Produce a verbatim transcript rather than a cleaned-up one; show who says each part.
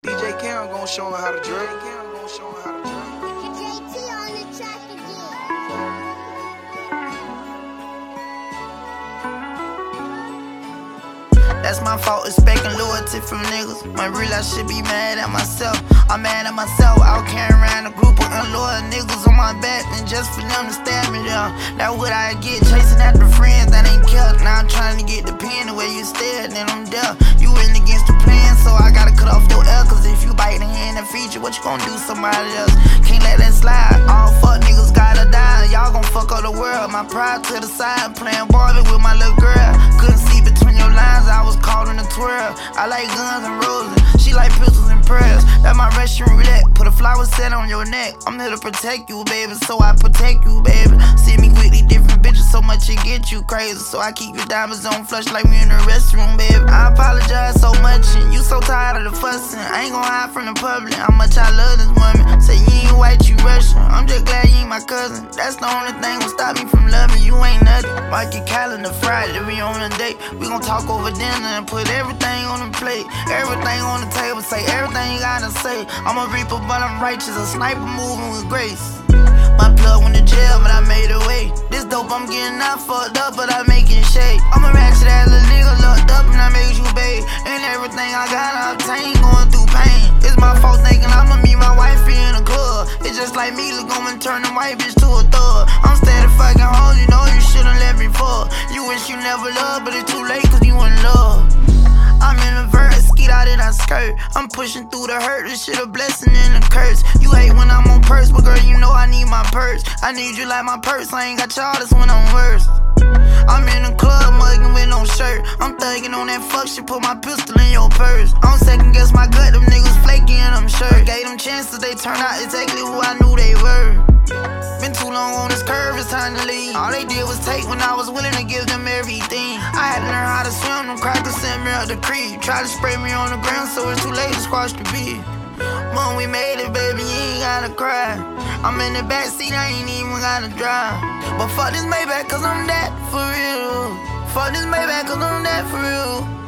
Speaker 1: D J Cam gon' show him how to drink. Cam gon' show him how to drink.
Speaker 2: J T on the track again.
Speaker 3: That's my fault, expecting loyalty from niggas. When real I should be mad at myself. I'm mad at myself, out carrying around a group of unloyal niggas on my back, and just for them to stab me down. That's what I get, chasing after friends that ain't killed. Now I'm trying to get the pen the way you stare, then I'm deaf. You went against the plan, so I gotta cut off your L. Cause if you bite the hand that feed you, what you gonna do somebody else? Can't let that slide, all fuck niggas gotta die. Y'all gon' fuck up the world, my pride to the side. Playing Barbie with my little girl, couldn't see between your lines, I was caught in a twirl. I like guns and roses, she like pistols and prayers. That's my Russian roulette, put a flower set on your neck. I'm here to protect you, baby, so I protect you, baby. See me with these different bitches, so much it get you crazy. So I keep your diamonds on flush like we in the restroom, baby. I apologize so much, and you so tired of the fussing. I ain't gon' hide from the public how much I love this woman. Say you ain't white, you Russian, I'm just glad you ain't my cousin. That's the only thing gon' stop me from loving you, ain't nothing. Mark your calendar, Friday, we on a date. We gon' talk over dinner and put everything on the plate. Everything on the table, say everything you gotta say. I'm a reaper, but I'm righteous, a sniper moving with grace. My blood went to jail, but I made a way. This dope I'm getting out fucked up, but I make it shake. I'm a ratchet ass little nigga locked up, and I made you babe. And everything I gotta obtain, going through pain. It's my fault thinking I'ma meet my wifey in a club. It's just like me, look on and turn the white bitch to a thug. I'm steady fucking hoes, you know you shouldn't let me fall. You wish you never loved, but it's too late cause you in love. I'm in a verse, skeet out in a skirt. I'm pushing through the hurt, this shit a blessing and a curse. You hate when I'm on purse, but girl, you know I need my purse. I need you like my purse, I ain't got y'all, that's when I'm worse. I'm in the club, mugging with no shirt. I'm thugging on that fuck shit, put my pistol in your purse. I don't second guess my gut, them niggas flaky and I'm sure. Gave them chances, they turned out exactly who I knew they were. Been too long on this curve, it's time to leave. All they did was take when I was willing to give them everything. I had to learn how to swim, them crackers sent me up the creek. Try to spray me on the ground, so it's too late to squash the beat. Mom, we made it, baby, you ain't gotta cry. I'm in the backseat, I ain't even gotta drive. But fuck this Maybach, cause I'm that for real. Fuck this Maybach, cause I'm that for real.